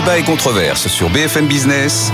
Débat et controverse sur BFM Business.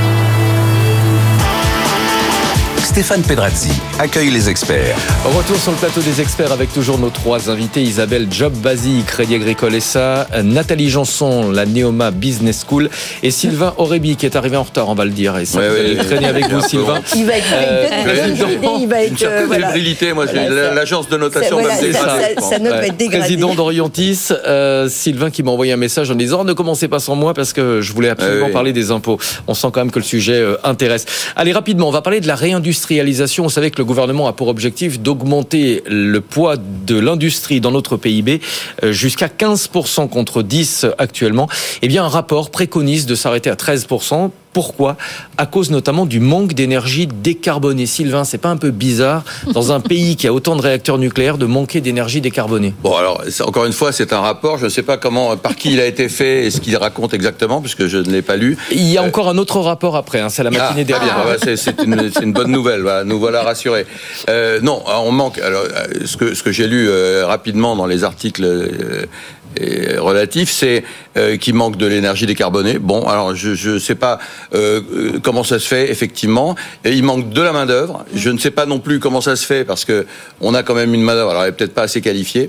Stéphane Pedrazzi accueille les experts. Retour sur le plateau des experts avec toujours nos trois invités. Isabelle Job-Bazi, Crédit Agricole SA, Nathalie Janson, la Neoma Business School et Sylvain Aurébi qui est arrivé en retard, on va le dire. Et ça, vous allez traîner avec vous, Sylvain. Il va être il va être fébrilité. Moi, l'agence de notation va me dégrader. Sa note va être dégradée. Président d'Orientis, Sylvain qui m'a envoyé un message en disant ne commencez pas sans moi parce que je voulais absolument parler des impôts. On sent quand même que le sujet intéresse. Allez, rapidement, on va parler de la réindustrialisation. Vous savez que le gouvernement a pour objectif d'augmenter le poids de l'industrie dans notre PIB jusqu'à 15% contre 10% actuellement. Eh bien, un rapport préconise de s'arrêter à 13%. Pourquoi ? À cause notamment du manque d'énergie décarbonée. Sylvain, c'est pas un peu bizarre dans un pays qui a autant de réacteurs nucléaires de manquer d'énergie décarbonée ? Bon, alors encore une fois, c'est un rapport. Je ne sais pas par qui il a été fait et ce qu'il raconte exactement, puisque je ne l'ai pas lu. Il y a encore un autre rapport après. C'est la matinée dernière. C'est une bonne nouvelle. Voilà, nous voilà rassurés. Non, on manque. Alors, ce que j'ai lu rapidement dans les articles relatifs, c'est qu'il manque de l'énergie décarbonée. Bon, alors je sais pas comment ça se fait effectivement. Et il manque de la main d'œuvre. Je ne sais pas non plus comment ça se fait parce que on a quand même une main d'œuvre. Alors elle est peut-être pas assez qualifiée.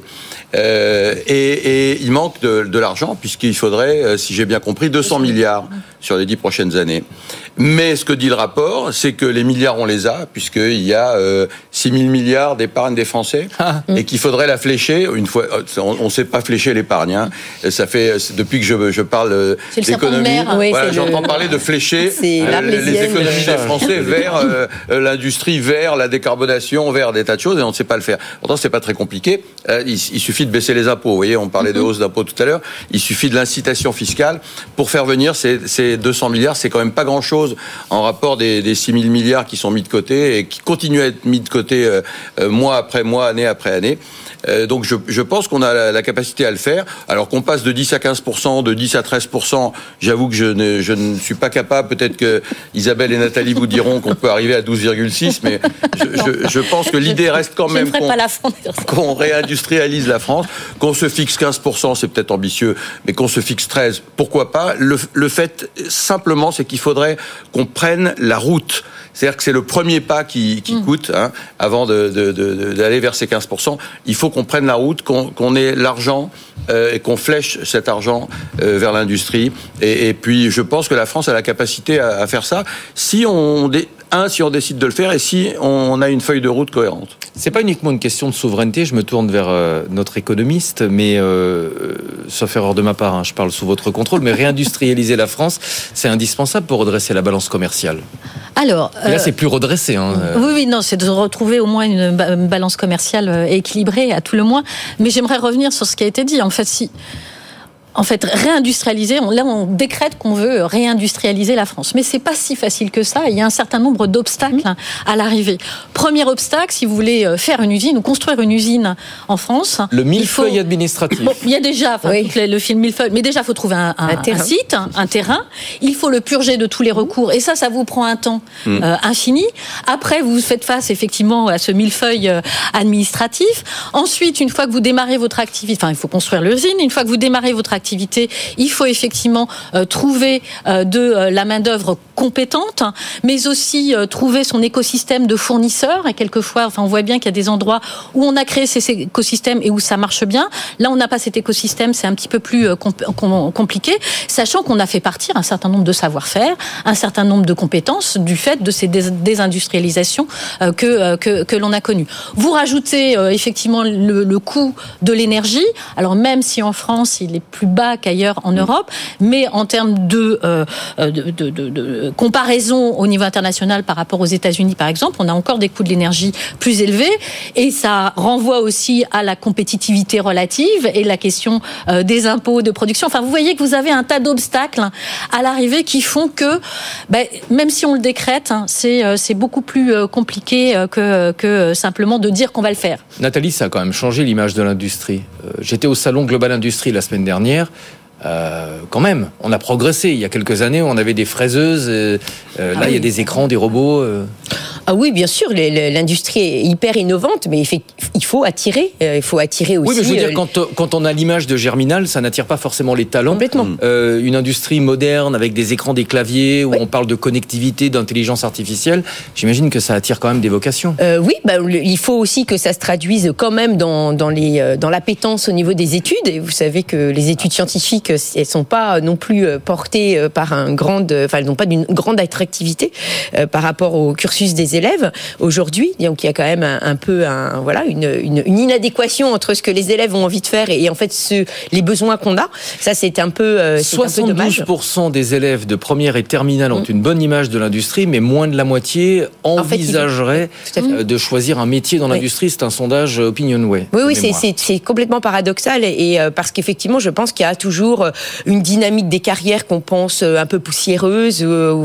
Et il manque de l'argent puisqu'il faudrait, si j'ai bien compris, 200 milliards sur les 10 prochaines années. Mais ce que dit le rapport, c'est que les milliards, on les a, puisqu'il y a 6 000 milliards d'épargne des Français, et qu'il faudrait la flécher. Une fois, on ne sait pas flécher l'épargne. Hein. Ça fait depuis que je parle d'économie, j'entends parler de flécher les économies des Français vers l'industrie, vers la décarbonation, vers des tas de choses, et on ne sait pas le faire. Pourtant, c'est pas très compliqué. Il suffit de baisser les impôts. Vous voyez, on parlait de hausse d'impôts tout à l'heure. Il suffit de l'incitation fiscale pour faire venir ces 200 milliards. C'est quand même pas grand-chose en rapport des 6 000 milliards qui sont mis de côté et qui continuent à être mis de côté mois après mois, année après année. Donc je pense qu'on a la capacité à le faire. Alors qu'on passe de 10 à 15%, de 10 à 13%, j'avoue que je ne suis pas capable. Peut-être que Isabelle et Nathalie vous diront qu'on peut arriver à 12,6, mais je pense que l'idée reste quand même qu'on réindustrialise la France, qu'on se fixe 15%, c'est peut-être ambitieux, mais qu'on se fixe 13%, pourquoi pas. Le fait simplement, c'est qu'il faudrait qu'on prenne la route. C'est-à-dire que c'est le premier pas qui coûte, hein, avant d'aller vers ces 15%. Il faut qu'on prenne la route, qu'on ait l'argent et qu'on flèche cet argent vers l'industrie. Et puis, je pense que la France a la capacité à faire ça si on décide de le faire et si on a une feuille de route cohérente. C'est pas uniquement une question de souveraineté. Je me tourne vers notre économiste, mais sauf erreur de ma part, hein, je parle sous votre contrôle. Mais réindustrialiser la France, c'est indispensable pour redresser la balance commerciale. Alors, et là, c'est plus redressé. Oui, non, c'est de retrouver au moins une balance commerciale équilibrée, à tout le moins. Mais j'aimerais revenir sur ce qui a été dit. En fait, réindustrialiser, on décrète qu'on veut réindustrialiser la France. Mais c'est pas si facile que ça. Il y a un certain nombre d'obstacles à l'arrivée. Premier obstacle, si vous voulez faire une usine ou construire une usine en France. Le millefeuille administratif. Bon, il y a déjà le film millefeuille. Mais déjà, il faut trouver un site, un terrain. Il faut le purger de tous les recours. Et ça vous prend un temps infini. Après, vous faites face effectivement à ce millefeuille administratif. Ensuite, une fois que vous démarrez votre activité, il faut construire l'usine. Une fois que vous démarrez votre activité, il faut effectivement trouver de la main-d'œuvre compétente, mais aussi trouver son écosystème de fournisseurs. Et quelquefois, on voit bien qu'il y a des endroits où on a créé ces écosystèmes et où ça marche bien. Là, on n'a pas cet écosystème, c'est un petit peu plus compliqué, sachant qu'on a fait partir un certain nombre de savoir-faire, un certain nombre de compétences du fait de ces désindustrialisations que l'on a connues. Vous rajoutez effectivement le coût de l'énergie. Alors même si en France, il est plus bas qu'ailleurs en Europe, mais en termes de comparaison au niveau international par rapport aux États-Unis, par exemple, on a encore des coûts de l'énergie plus élevés, et ça renvoie aussi à la compétitivité relative et la question des impôts de production. Vous voyez que vous avez un tas d'obstacles à l'arrivée qui font que, même si on le décrète, c'est beaucoup plus compliqué que simplement de dire qu'on va le faire. Nathalie, ça a quand même changé l'image de l'industrie. J'étais au salon Global Industrie la semaine dernière. Quand même, on a progressé. Il y a quelques années, on avait des fraiseuses. Là, il y a des écrans, des robots. Ah oui, bien sûr, l'industrie est hyper innovante, mais il faut attirer aussi. Oui, mais je veux dire, quand on a l'image de Germinal, ça n'attire pas forcément les talents. Complètement. Une industrie moderne avec des écrans, des claviers, où on parle de connectivité, d'intelligence artificielle, j'imagine que ça attire quand même des vocations. Oui, il faut aussi que ça se traduise quand même dans l'appétence au niveau des études. Et vous savez que les études scientifiques, elles sont pas non plus portées par elles n'ont pas d'une grande attractivité par rapport au cursus des élèves aujourd'hui. Donc il y a quand même une inadéquation entre ce que les élèves ont envie de faire et en fait les besoins qu'on a. Ça c'est un peu 72% des élèves de première et terminale ont une bonne image de l'industrie, mais moins de la moitié envisageraient de choisir un métier dans l'industrie. C'est un sondage Opinionway. Oui, c'est complètement paradoxal et parce qu'effectivement, je pense qu'il y a toujours une dynamique des carrières qu'on pense un peu poussiéreuse,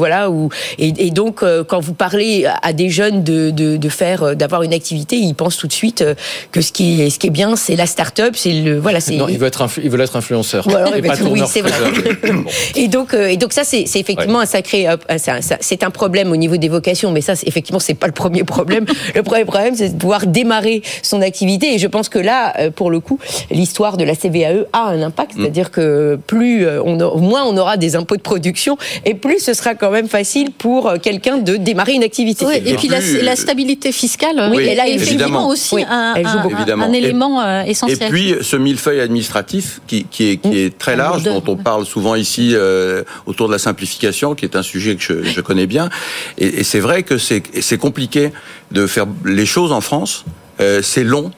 et donc quand vous parlez à des jeunes d'avoir une activité, ils pensent tout de suite que ce qui est bien, c'est la start-up, Non, ils veulent être influenceurs. Oui, c'est vrai. Et donc ça, c'est effectivement un sacré, c'est un problème au niveau des vocations, mais ça, effectivement, c'est pas le premier problème. Le premier problème, c'est de pouvoir démarrer son activité. Et je pense que là, pour le coup, l'histoire de la CVAE a un impact, c'est-à-dire que moins on aura des impôts de production, et plus ce sera quand même facile pour quelqu'un de démarrer une activité. Oui, et puis la stabilité fiscale, elle a effectivement aussi un élément essentiel. Et puis ce millefeuille administratif qui est très large, dont on parle souvent ici autour de la simplification, qui est un sujet que je connais bien. Et c'est vrai que c'est compliqué de faire les choses en France. C'est long.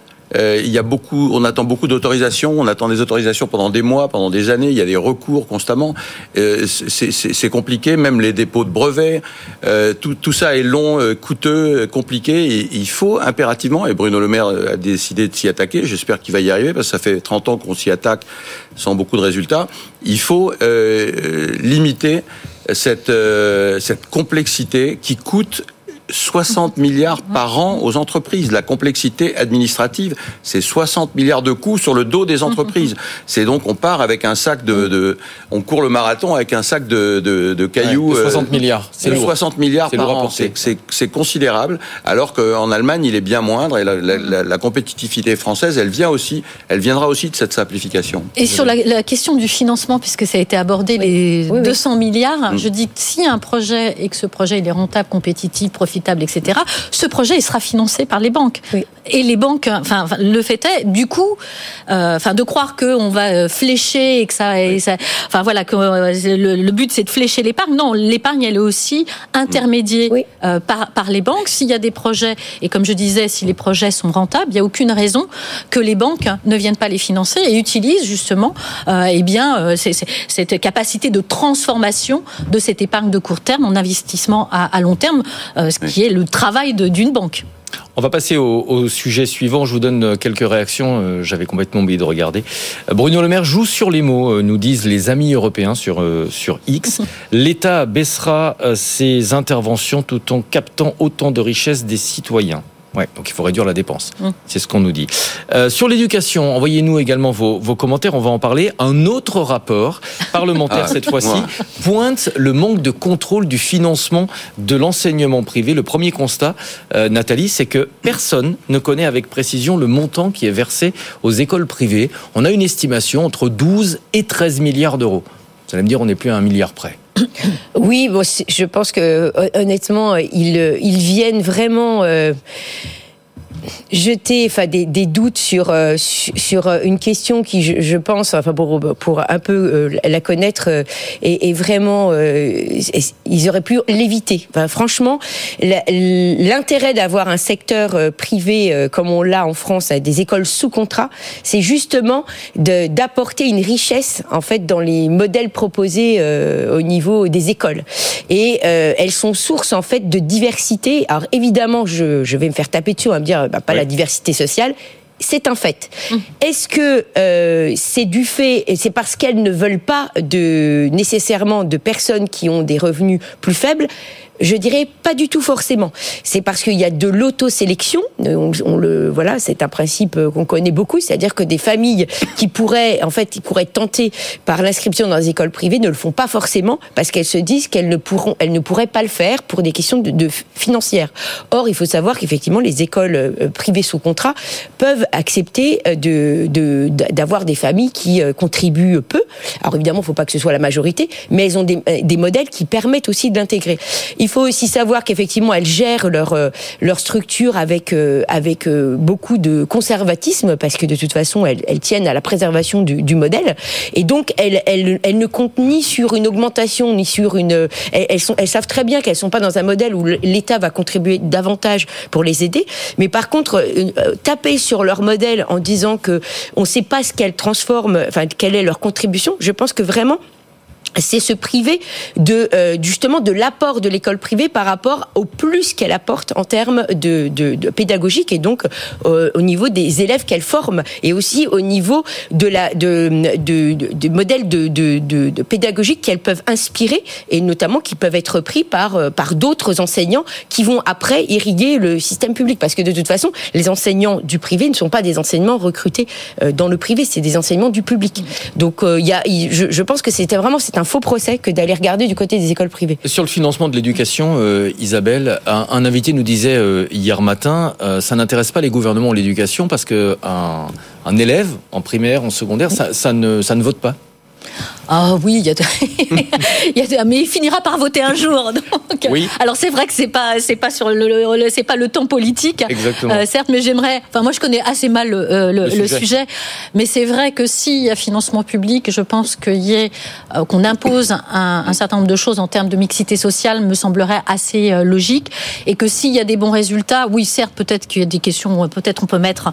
On attend beaucoup d'autorisations. On attend des autorisations pendant des mois, pendant des années. Il y a des recours constamment. C'est compliqué. Même les dépôts de brevets. Tout ça est long, coûteux, compliqué. Et il faut impérativement, et Bruno Le Maire a décidé de s'y attaquer. J'espère qu'il va y arriver parce que ça fait 30 ans qu'on s'y attaque sans beaucoup de résultats. Il faut limiter cette complexité qui coûte 60 milliards par an aux entreprises. La complexité administrative, c'est 60 milliards de coûts sur le dos des entreprises. C'est donc, on part avec un sac on court le marathon avec un sac de cailloux. 60 milliards. C'est lourd. 60 milliards par an. C'est considérable. Alors qu'en Allemagne, il est bien moindre et la compétitivité française, elle viendra aussi de cette simplification. Et sur la question du financement, puisque ça a été abordé, les 200 milliards, je dis que s'il y a un projet et que ce projet il est rentable, compétitif, profitable, etc., ce projet il sera financé par les banques. Oui. Et les banques, le fait est, du coup, de croire qu'on va flécher et que que le but c'est de flécher l'épargne. Non, l'épargne elle est aussi intermédiée par les banques. S'il y a des projets, et comme je disais, si les projets sont rentables, il n'y a aucune raison que les banques ne viennent pas les financer et utilisent justement cette capacité de transformation de cette épargne de court terme en investissement à long terme, ce qui est le travail d'une banque. On va passer au sujet suivant. Je vous donne quelques réactions. J'avais complètement oublié de regarder. Bruno Le Maire joue sur les mots, nous disent les amis européens sur X. L'État baissera ses interventions tout en captant autant de richesses des citoyens. Ouais, donc il faut réduire la dépense. C'est ce qu'on nous dit. Sur l'éducation, envoyez-nous également vos commentaires. On va en parler. Un autre rapport parlementaire cette fois-ci pointe le manque de contrôle du financement de l'enseignement privé. Le premier constat, Nathalie, c'est que personne ne connaît avec précision le montant qui est versé aux écoles privées. On a une estimation entre 12 et 13 milliards d'euros. Vous allez me dire, on n'est plus à 1 milliard près. Oui, je pense que honnêtement, ils viennent vraiment jeter des doutes sur une question qui, je pense, pour un peu la connaître, est vraiment, ils auraient pu l'éviter. Franchement, l'intérêt d'avoir un secteur privé comme on l'a en France, avec des écoles sous contrat, c'est justement d'apporter une richesse en fait dans les modèles proposés au niveau des écoles. Et elles sont source en fait de diversité. Alors évidemment, je vais me faire taper dessus, on va me dire pas la diversité sociale. C'est un fait. Est-ce que c'est du fait, et c'est parce qu'elles ne veulent pas nécessairement de personnes qui ont des revenus plus faibles? Je dirais pas du tout forcément. C'est parce qu'il y a de l'autosélection. Voilà, c'est un principe qu'on connaît beaucoup, c'est-à-dire que des familles qui pourraient être tentées par l'inscription dans les écoles privées ne le font pas forcément parce qu'elles se disent qu'elles ne pourraient pas le faire pour des questions de financières. Or, il faut savoir qu'effectivement, les écoles privées sous contrat peuvent accepter d'avoir des familles qui contribuent peu. Alors évidemment, il ne faut pas que ce soit la majorité, mais elles ont des modèles qui permettent aussi d'intégrer. Il faut aussi savoir qu'effectivement, elles gèrent leur structure avec beaucoup de conservatisme, parce que de toute façon, elles tiennent à la préservation du modèle. Et donc, elles ne comptent ni sur une augmentation, ni sur une... Elles savent très bien qu'elles ne sont pas dans un modèle où l'État va contribuer davantage pour les aider. Mais par contre, taper sur leur modèle en disant qu'on ne sait pas ce qu'elles transforment, quelle est leur contribution, je pense que vraiment, c'est se priver justement de l'apport de l'école privée par rapport au plus qu'elle apporte en termes de pédagogique, et donc au niveau des élèves qu'elle forme, et aussi au niveau de modèles de pédagogique qu'elles peuvent inspirer, et notamment qui peuvent être pris par d'autres enseignants qui vont après irriguer le système public, parce que de toute façon, les enseignants du privé ne sont pas des enseignements recrutés dans le privé, c'est des enseignements du public. Donc je pense que c'est un faux procès que d'aller regarder du côté des écoles privées. Sur le financement de l'éducation, Isabelle, un invité nous disait hier matin, ça n'intéresse pas les gouvernements l'éducation parce que un élève en primaire, en secondaire, ça ne vote pas. Ah oui, mais il finira par voter un jour. Donc, oui. Alors c'est vrai que c'est pas le temps politique. Exactement. Certes, mais moi je connais assez mal le sujet, mais c'est vrai que s'il y a financement public, je pense qu'on impose un certain nombre de choses en termes de mixité sociale me semblerait assez logique, et que s'il y a des bons résultats, oui, certes, peut-être qu'il y a des questions, peut-être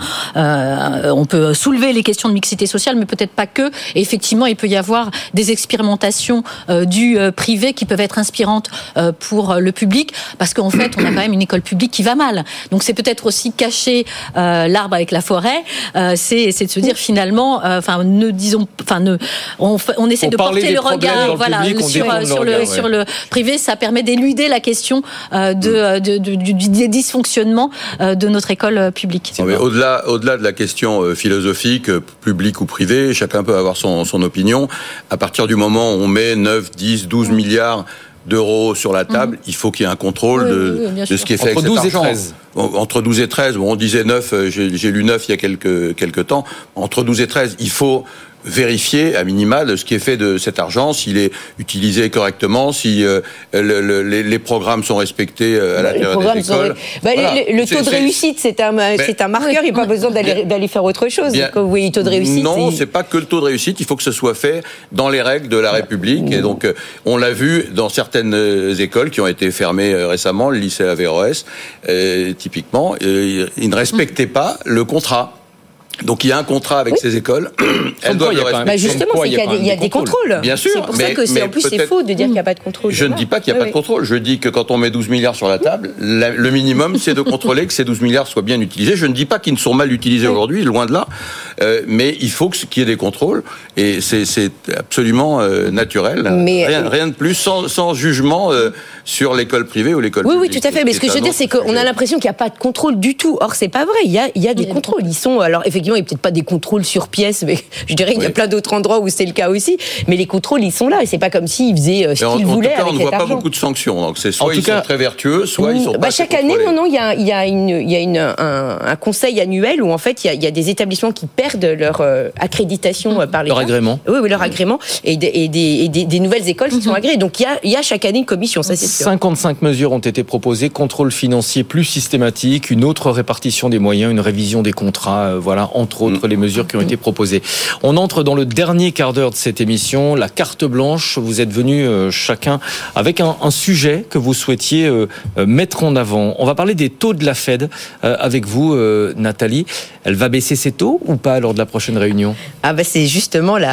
on peut soulever les questions de mixité sociale, mais peut-être pas que. Et effectivement, il peut y avoir des expérimentations du privé qui peuvent être inspirantes pour le public, parce qu'en fait, on a quand même une école publique qui va mal. Donc c'est peut-être aussi cacher l'arbre avec la forêt. C'est de se dire finalement, on essaie de porter le regard, sur le privé. Ça permet d'éluder la question des dysfonctionnements de notre école publique. Mais au-delà de la question philosophique, publique ou privée, chacun peut avoir son opinion. À partir du moment où on met 9, 10, 12 milliards d'euros sur la table, il faut qu'il y ait un contrôle de ce qui est fait entre avec cet argent. 13. Entre 12 et 13, on disait 9, j'ai lu 9 il y a quelques temps. Entre 12 et 13, il faut vérifier à minima ce qui est fait de cet argent, s'il est utilisé correctement, si les programmes sont respectés à l'intérieur des écoles. Le taux de réussite, c'est un marqueur, il n'y a pas besoin d'aller faire autre chose. Oui, taux de réussite. Non, c'est pas que le taux de réussite, il faut que ce soit fait dans les règles de la République. Et donc, on l'a vu dans certaines écoles qui ont été fermées récemment, le lycée Averroès, typiquement, ils ne respectaient pas le contrat. Donc il y a un contrat avec ces écoles. Elles doivent le respecter. Justement, c'est qu'il y a des contrôles. Bien sûr. C'est pour ça que en plus c'est faux de dire qu'il n'y a pas de contrôle. Je ne dis pas qu'il n'y a pas de contrôle. Je dis que quand on met 12 milliards sur la table, le minimum c'est de contrôler que ces 12 milliards soient bien utilisés. Je ne dis pas qu'ils ne sont mal utilisés aujourd'hui, loin de là. Mais il faut qu'il y ait des contrôles. Et c'est absolument naturel. Rien de plus, sans jugement sur l'école privée ou l'école publique. Oui, tout à fait. Mais ce que je veux dire, c'est qu'on a l'impression qu'il n'y a pas de contrôle du tout. Or, c'est pas vrai. Il y a des contrôles. Ils sont, alors effectivement, il n'y a peut-être pas des contrôles sur pièce, mais je dirais qu'il y a plein d'autres endroits où c'est le cas aussi. Mais les contrôles, ils sont là. Et c'est pas comme s'ils faisaient ce qu'ils voulaient avec cet argent. On ne voit pas beaucoup de sanctions. Donc c'est soit ils sont très vertueux, soit ils sont pas chaque année, il y a un conseil annuel où en fait il y a des établissements qui perdent leur accréditation par l'État. Leur agrément. Oui, leur agrément, et des nouvelles écoles qui sont agréées. Donc il y a chaque année une commission, ça c'est sûr. 55 mesures ont été proposées, contrôle financier plus systématique, une autre répartition des moyens, une révision des contrats, voilà, entre autres les mesures qui ont été proposées. On entre dans le dernier quart d'heure de cette émission, la carte blanche. Vous êtes venus chacun avec un sujet que vous souhaitiez mettre en avant. On va parler des taux de la Fed avec vous, Nathalie. Elle va baisser ses taux ou pas lors de la prochaine réunion ? C'est justement la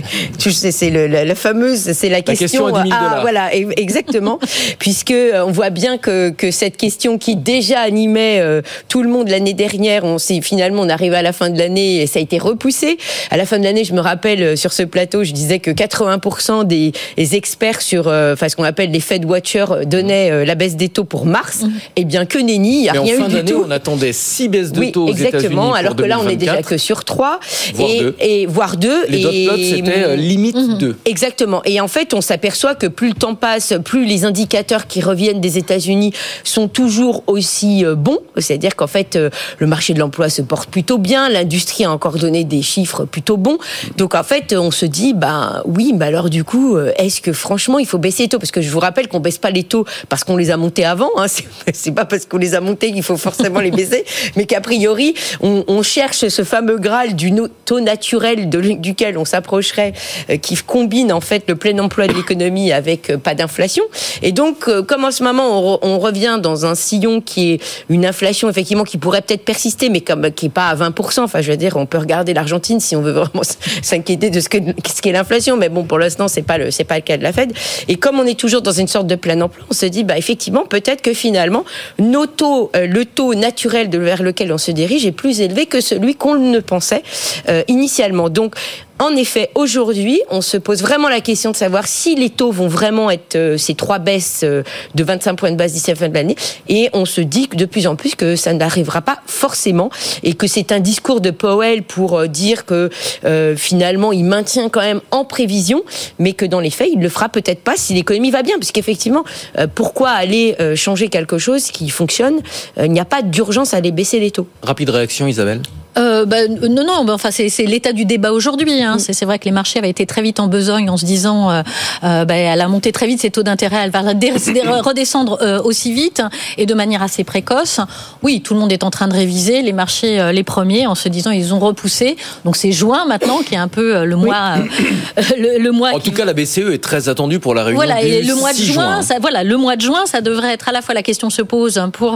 fameuse, c'est la question à 10 000 $. Voilà, exactement. Puisque on voit bien que cette question qui déjà animait tout le monde l'année dernière, on arrive à la fin fin de l'année, ça a été repoussé. À la fin de l'année, je me rappelle, sur ce plateau, je disais que 80% des experts sur ce qu'on appelle les Fed Watchers donnaient la baisse des taux pour mars. Eh bien, que nenni, il n'y a rien eu du tout. En fin d'année, on attendait 6 baisses de taux aux États-Unis pour 2024. Alors que là, on est déjà que sur 3. Voire 2. Les dot plots, c'était limite 2. Exactement. Et en fait, on s'aperçoit que plus le temps passe, plus les indicateurs qui reviennent des États-Unis sont toujours aussi bons. C'est-à-dire qu'en fait, le marché de l'emploi se porte plutôt bien. L'industrie a encore donné des chiffres plutôt bons. Donc en fait, on se dit, alors du coup, est-ce que franchement, il faut baisser les taux? Parce que je vous rappelle qu'on baisse pas les taux parce qu'on les a montés avant. Hein. C'est pas parce qu'on les a montés qu'il faut forcément les baisser. Mais qu'a priori, on cherche ce fameux Graal du taux naturel duquel on s'approcherait, qui combine en fait le plein emploi de l'économie avec pas d'inflation. Et donc, comme en ce moment, on revient dans un sillon qui est une inflation effectivement qui pourrait peut-être persister, mais qui est pas à 20%. Enfin, je veux dire, on peut regarder l'Argentine si on veut vraiment s'inquiéter de ce qu'est l'inflation. Mais bon, pour l'instant, c'est pas le cas de la Fed. Et comme on est toujours dans une sorte de plein emploi, on se dit, effectivement, peut-être que finalement, le taux naturel vers lequel on se dirige est plus élevé que celui qu'on ne pensait initialement. Donc, en effet, aujourd'hui, on se pose vraiment la question de savoir si les taux vont vraiment être ces 3 baisses de 25 points de base d'ici la fin de l'année. Et on se dit de plus en plus que ça n'arrivera pas forcément et que c'est un discours de Powell pour dire que finalement, il maintient quand même en prévision, mais que dans les faits, il ne le fera peut-être pas si l'économie va bien. Puisqu'effectivement, pourquoi aller changer quelque chose qui fonctionne? Il n'y a pas d'urgence à aller baisser les taux. Rapide réaction, Isabelle. Non, c'est l'état du débat aujourd'hui. Hein. C'est vrai que les marchés avaient été très vite en besogne en se disant elle a monté très vite ses taux d'intérêt, elle va redescendre aussi vite et de manière assez précoce. Oui, tout le monde est en train de réviser, les marchés les premiers, en se disant ils ont repoussé. Donc c'est juin maintenant qui est un peu le mois. Le mois. En tout cas, la BCE est très attendue pour la réunion du et le mois de 6 juin. Le mois de juin, ça devrait être à la fois la question se pose pour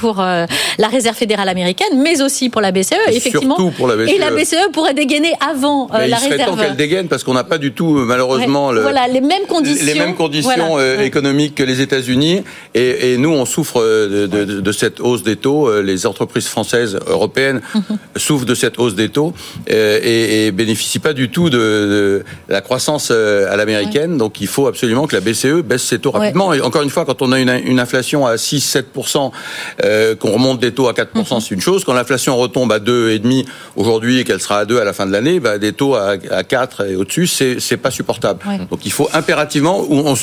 la Réserve fédérale américaine, mais aussi pour la BCE. Surtout pour la BCE. Et la BCE pourrait dégainer avant la réserve. Il serait temps qu'elle dégaine parce qu'on n'a pas du tout, malheureusement, les mêmes conditions, économiques que les États-Unis. Et nous, on souffre de cette hausse des taux. Les entreprises françaises, européennes souffrent de cette hausse des taux et bénéficient pas du tout de la croissance à l'américaine. Donc, il faut absolument que la BCE baisse ses taux rapidement. Et encore une fois, quand on a une inflation à 6-7%, qu'on remonte des taux à 4%, c'est une chose. Quand l'inflation retombe à 2,5 aujourd'hui et qu'elle sera à 2 à la fin de l'année, des taux à 4 et au-dessus, c'est pas supportable. Donc il faut impérativement,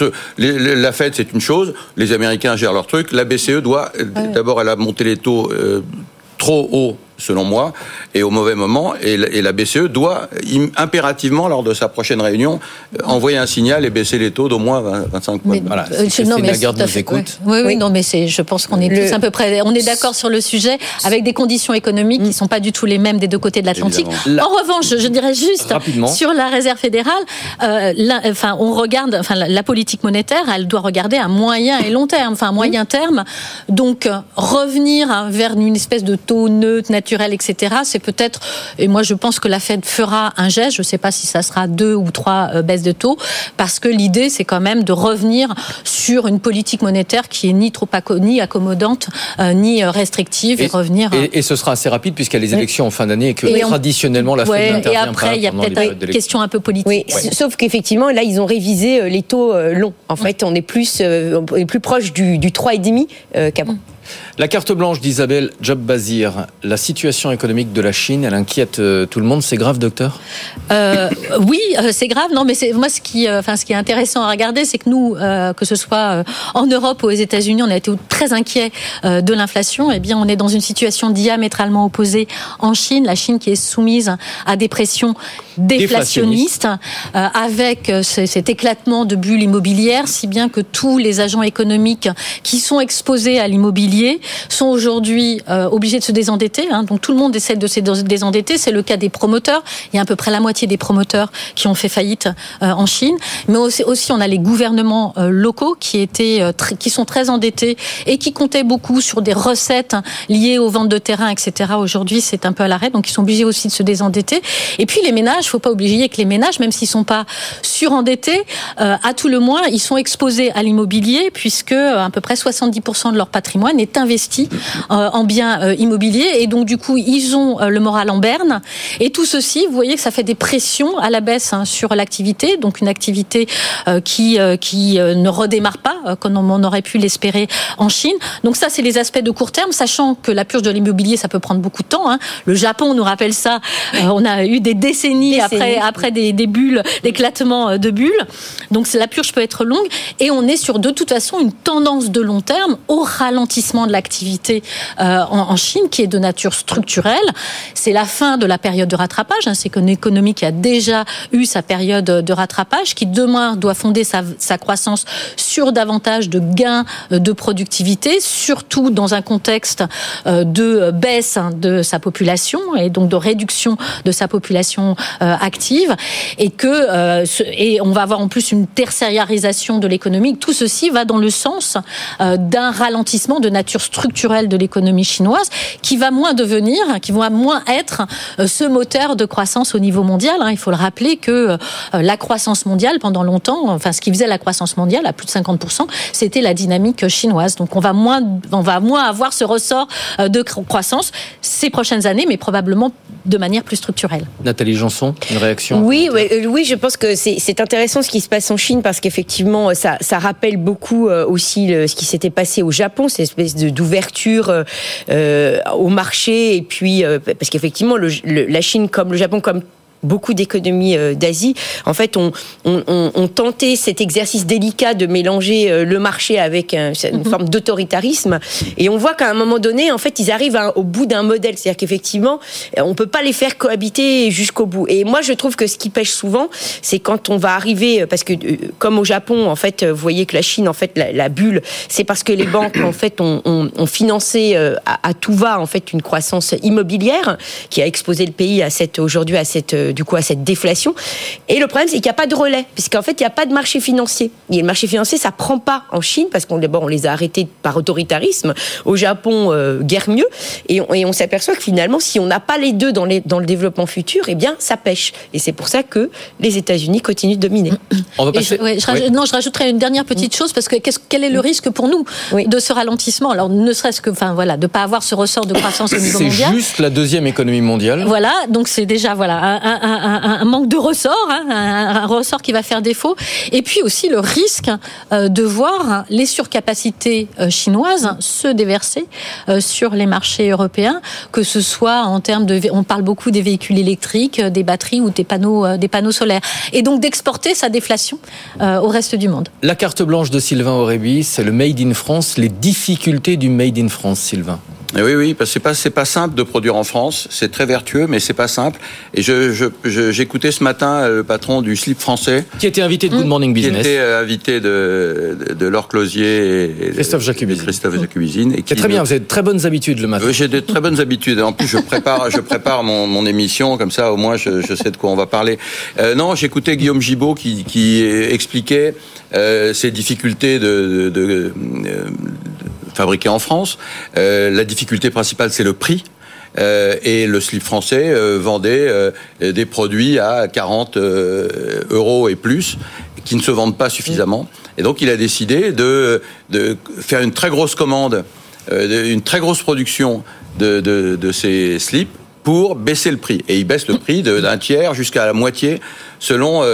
la Fed c'est une chose, les Américains gèrent leur truc, la BCE doit, d'abord elle a monté les taux trop haut selon moi, et au mauvais moment, et la BCE doit impérativement, lors de sa prochaine réunion, envoyer un signal et baisser les taux d'au moins 25 points. Voilà, Christine Lagarde nous écoute. Oui, non, mais je pense qu'on est tous à peu près, on est d'accord sur le sujet, avec des conditions économiques qui ne sont pas du tout les mêmes des deux côtés de l'Atlantique. En revanche, je dirais juste, rapidement, sur la Réserve fédérale, la politique monétaire, elle doit regarder à moyen et long terme, à moyen terme, donc revenir vers une espèce de taux neutre, naturel, etc. C'est peut-être, et moi je pense que la Fed fera un geste, je ne sais pas si ça sera 2 ou 3 baisses de taux, parce que l'idée c'est quand même de revenir sur une politique monétaire qui est ni accommodante, ni restrictive, et revenir... Et ce sera assez rapide puisqu'il y a les élections en fin d'année et que traditionnellement la Fed n'intervient pas. Et après il y a peut-être une question un peu politique. Sauf qu'effectivement là ils ont révisé les taux longs. En fait on est plus proche du 3,5 qu'avant. La carte blanche d'Isabelle Job-Bazir, la situation économique de la Chine, elle inquiète tout le monde. C'est grave, docteur ? Oui, c'est grave. Non, mais moi, ce qui est intéressant à regarder, c'est que nous, que ce soit en Europe ou aux États-Unis, on a été très inquiets de l'inflation. Eh bien, on est dans une situation diamétralement opposée en Chine. La Chine qui est soumise à des pressions déflationnistes, avec cet éclatement de bulles immobilières, si bien que tous les agents économiques qui sont exposés à l'immobilier sont aujourd'hui obligés de se désendetter. Donc tout le monde essaie de se désendetter. C'est le cas des promoteurs. Il y a à peu près la moitié des promoteurs qui ont fait faillite en Chine. Mais aussi on a les gouvernements locaux qui sont très endettés et qui comptaient beaucoup sur des recettes liées aux ventes de terrain, etc. Aujourd'hui, c'est un peu à l'arrêt. Donc ils sont obligés aussi de se désendetter. Et puis les ménages, il ne faut pas oublier que les ménages, même s'ils ne sont pas surendettés, à tout le moins, ils sont exposés à l'immobilier puisque à peu près 70% de leur patrimoine est investie en biens immobiliers et donc du coup ils ont le moral en berne et tout ceci, vous voyez que ça fait des pressions à la baisse sur l'activité, donc une activité qui ne redémarre pas comme on aurait pu l'espérer en Chine. Donc ça c'est les aspects de court terme, sachant que la purge de l'immobilier ça peut prendre beaucoup de temps. Le Japon nous rappelle ça, on a eu des décennies après des bulles, l'éclatement de bulles. Donc la purge peut être longue et on est sur de toute façon une tendance de long terme au ralentissement de l'activité en Chine qui est de nature structurelle. C'est la fin de la période de rattrapage. C'est une économie qui a déjà eu sa période de rattrapage, qui demain doit fonder sa croissance sur davantage de gains de productivité, surtout dans un contexte de baisse de sa population et donc de réduction de sa population active et on va avoir en plus une tertiarisation de l'économie. Tout ceci va dans le sens d'un ralentissement de nature structurelle de l'économie chinoise qui va moins être ce moteur de croissance au niveau mondial. Il faut le rappeler que la croissance mondiale pendant longtemps, ce qui faisait la croissance mondiale à plus de 50%, c'était la dynamique chinoise. Donc on va moins avoir ce ressort de croissance ces prochaines années, mais probablement de manière plus structurelle. Nathalie Janson, une réaction? Oui, je pense que c'est intéressant ce qui se passe en Chine parce qu'effectivement, ça rappelle beaucoup aussi ce qui s'était passé au Japon, cette espèce d'ouverture au marché et puis parce qu'effectivement, la Chine comme le Japon comme beaucoup d'économies d'Asie, en fait, ont tenté cet exercice délicat de mélanger le marché avec une forme d'autoritarisme. Et on voit qu'à un moment donné, en fait, ils arrivent au bout d'un modèle. C'est-à-dire qu'effectivement, on peut pas les faire cohabiter jusqu'au bout. Et moi, je trouve que ce qui pêche souvent, c'est quand on va arriver, parce que comme au Japon, en fait, vous voyez que la Chine, en fait, la bulle, c'est parce que les banques, en fait, ont financé à tout va, en fait, une croissance immobilière qui a exposé le pays à cette déflation. Et le problème, c'est qu'il n'y a pas de relais, puisqu'en fait, il n'y a pas de marché financier. Et le marché financier, ça prend pas en Chine, parce qu'on les a arrêtés par autoritarisme. Au Japon, guère mieux. Et on s'aperçoit que finalement, si on n'a pas les deux dans le développement futur, eh bien, ça pêche. Et c'est pour ça que les États-Unis continuent de dominer. On va passer. Je rajouterais une dernière petite chose, parce que quel est le risque pour nous de ce ralentissement? Alors, ne serait-ce que, de pas avoir ce ressort de croissance au niveau mondial. C'est juste la deuxième économie mondiale. Voilà, donc c'est déjà, un manque de ressort, un ressort qui va faire défaut. Et puis aussi le risque de voir les surcapacités chinoises se déverser sur les marchés européens, que ce soit en termes on parle beaucoup des véhicules électriques, des batteries ou des panneaux solaires. Et donc d'exporter sa déflation au reste du monde. La carte blanche de Sylvain Aurébi, c'est le Made in France, les difficultés du Made in France, Sylvain. Oui, parce que c'est pas simple de produire en France. C'est très vertueux, mais c'est pas simple. Et j'écoutais ce matin le patron du slip français, qui était invité de Good Morning Business, qui était invité de Laure Closier et Christophe Jacubizine, et qui est très bien. Vous avez de très bonnes habitudes le matin. J'ai de très bonnes habitudes. En plus, je prépare mon émission, comme ça au moins je sais de quoi on va parler. Non, j'écoutais Guillaume Gibault qui expliquait ces difficultés de fabriquer en France. La difficulté principale, c'est le prix. Et le slip français vendait des produits à 40 euros et plus, qui ne se vendent pas suffisamment. Et donc, il a décidé de faire une très grosse commande, une très grosse production de ces slips pour baisser le prix. Et il baisse le prix d'un tiers jusqu'à la moitié selon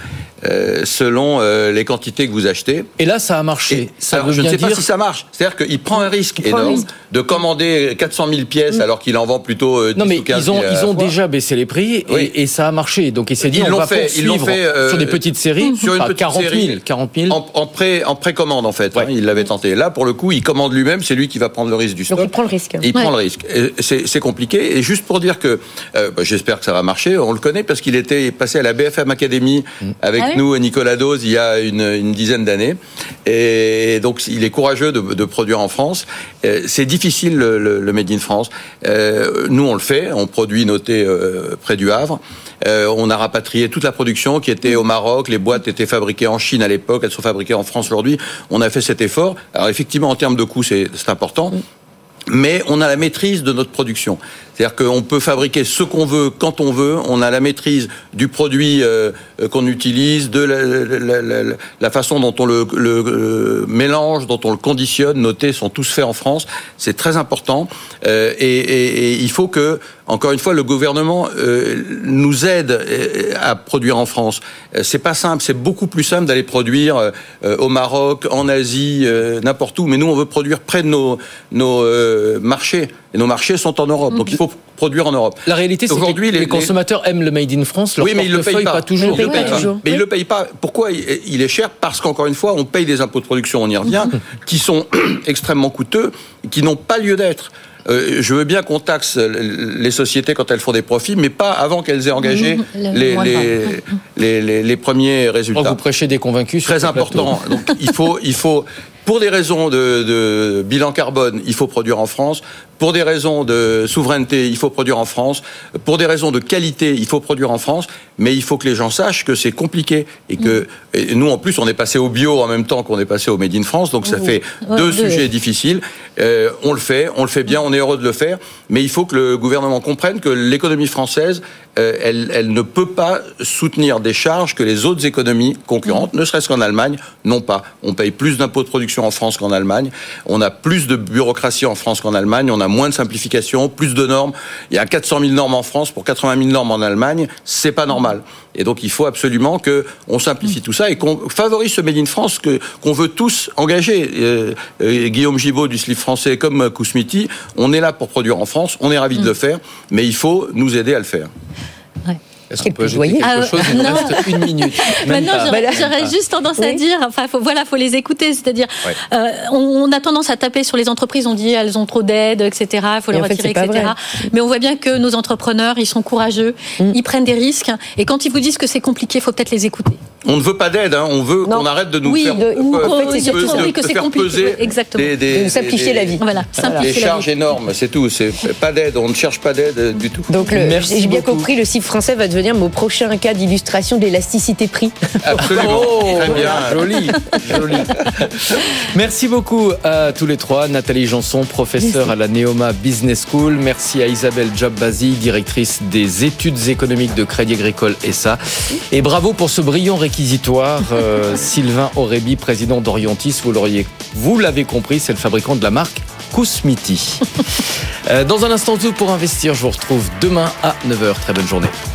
les quantités que vous achetez. Et là, ça a marché. Alors, je ne sais pas si ça marche. C'est-à-dire qu'il prend un risque énorme de commander 400 000 pièces alors qu'il en vend plutôt 10 ou 15 000. Ils ont déjà baissé les prix et ça a marché. Donc il s'est dit, on va poursuivre sur des petites séries, sur une petite 40 000. En précommande, en fait. Il l'avait tenté. Là, pour le coup, il commande lui-même. C'est lui qui va prendre le risque du stock. Donc il prend le risque. Il prend le risque. C'est compliqué. Et juste pour dire que j'espère que ça va marcher, on le connaît parce qu'il était passé à la BFM Academy avec nous, Nicolas Dose, il y a une dizaine d'années. Et donc, il est courageux de produire en France. C'est difficile, le Made in France. Nous, on le fait. On produit noté près du Havre. On a rapatrié toute la production qui était au Maroc. Les boîtes étaient fabriquées en Chine à l'époque. Elles sont fabriquées en France aujourd'hui. On a fait cet effort. Alors, effectivement, en termes de coût, c'est important. Mais on a la maîtrise de notre production. C'est-à-dire qu'on peut fabriquer ce qu'on veut, quand on veut. On a la maîtrise du produit qu'on utilise, de la façon dont on le mélange, dont on le conditionne. Nos thés sont tous faits en France. C'est très important. Et il faut que, encore une fois, le gouvernement nous aide à produire en France. C'est pas simple. C'est beaucoup plus simple d'aller produire au Maroc, en Asie, n'importe où. Mais nous, on veut produire près de nos marchés. Et nos marchés sont en Europe. Donc il faut produire en Europe. La réalité, c'est que les consommateurs aiment le Made in France. Leur mais ils le payent pas toujours. Mais ils le payent pas. Pourquoi il est cher? Parce qu'encore une fois, on paye des impôts de production, on y revient, qui sont extrêmement coûteux, qui n'ont pas lieu d'être. Je veux bien qu'on taxe les sociétés quand elles font des profits, mais pas avant qu'elles aient engagé les premiers résultats. Vous prêchez des convaincus. Très important. Donc il faut pour des raisons de bilan carbone, il faut produire en France. Pour des raisons de souveraineté, il faut produire en France. Pour des raisons de qualité, il faut produire en France. Mais il faut que les gens sachent que c'est compliqué et que et nous, en plus, on est passé au bio en même temps qu'on est passé au Made in France. Donc ça fait deux sujets difficiles. On le fait bien, on est heureux de le faire. Mais il faut que le gouvernement comprenne que l'économie française, elle ne peut pas soutenir des charges que les autres économies concurrentes, ne serait-ce qu'en Allemagne, n'ont pas. On paye plus d'impôts de production en France qu'en Allemagne. On a plus de bureaucratie en France qu'en Allemagne. On a moins de simplification, plus de normes. Il y a 400 000 normes en France pour 80 000 normes en Allemagne. C'est pas normal. Et donc, il faut absolument qu'on simplifie tout ça et qu'on favorise ce Made in France qu'on veut tous engager. Guillaume Gibault du Slip français comme Kousmiti, on est là pour produire en France. On est ravis de le faire, mais il faut nous aider à le faire. Ouais. Est-ce qu'on peut ajouter quelque chose? Il nous reste 1 minute. Maintenant, j'aurais juste tendance à dire, faut les écouter. C'est-à-dire, on a tendance à taper sur les entreprises, on dit elles ont trop d'aides, etc. Il faut les retirer, etc. Mais on voit bien que nos entrepreneurs, ils sont courageux, ils prennent des risques. Et quand ils vous disent que c'est compliqué, il faut peut-être les écouter. On ne veut pas d'aide, on veut qu'on arrête de nous faire peser de simplifier la vie. Voilà, des charges énormes, c'est tout. C'est pas d'aide, on ne cherche pas d'aide du tout. Donc, j'ai bien compris, le CIF français va devenir mon prochain cas d'illustration de l'élasticité prix. Absolument, très bien. Joli. Merci beaucoup à tous les trois. Nathalie Janson, professeure à la Neoma Business School. Merci à Isabelle Djabbazi, directrice des études économiques de Crédit Agricole SA. Et bravo pour ce brillant réquisitoire. Sylvain Aurébi, président d'Orientis. Vous l'avez compris, c'est le fabricant de la marque Kousmiti. Dans un instant, tout pour investir. Je vous retrouve demain à 9h. Très bonne journée.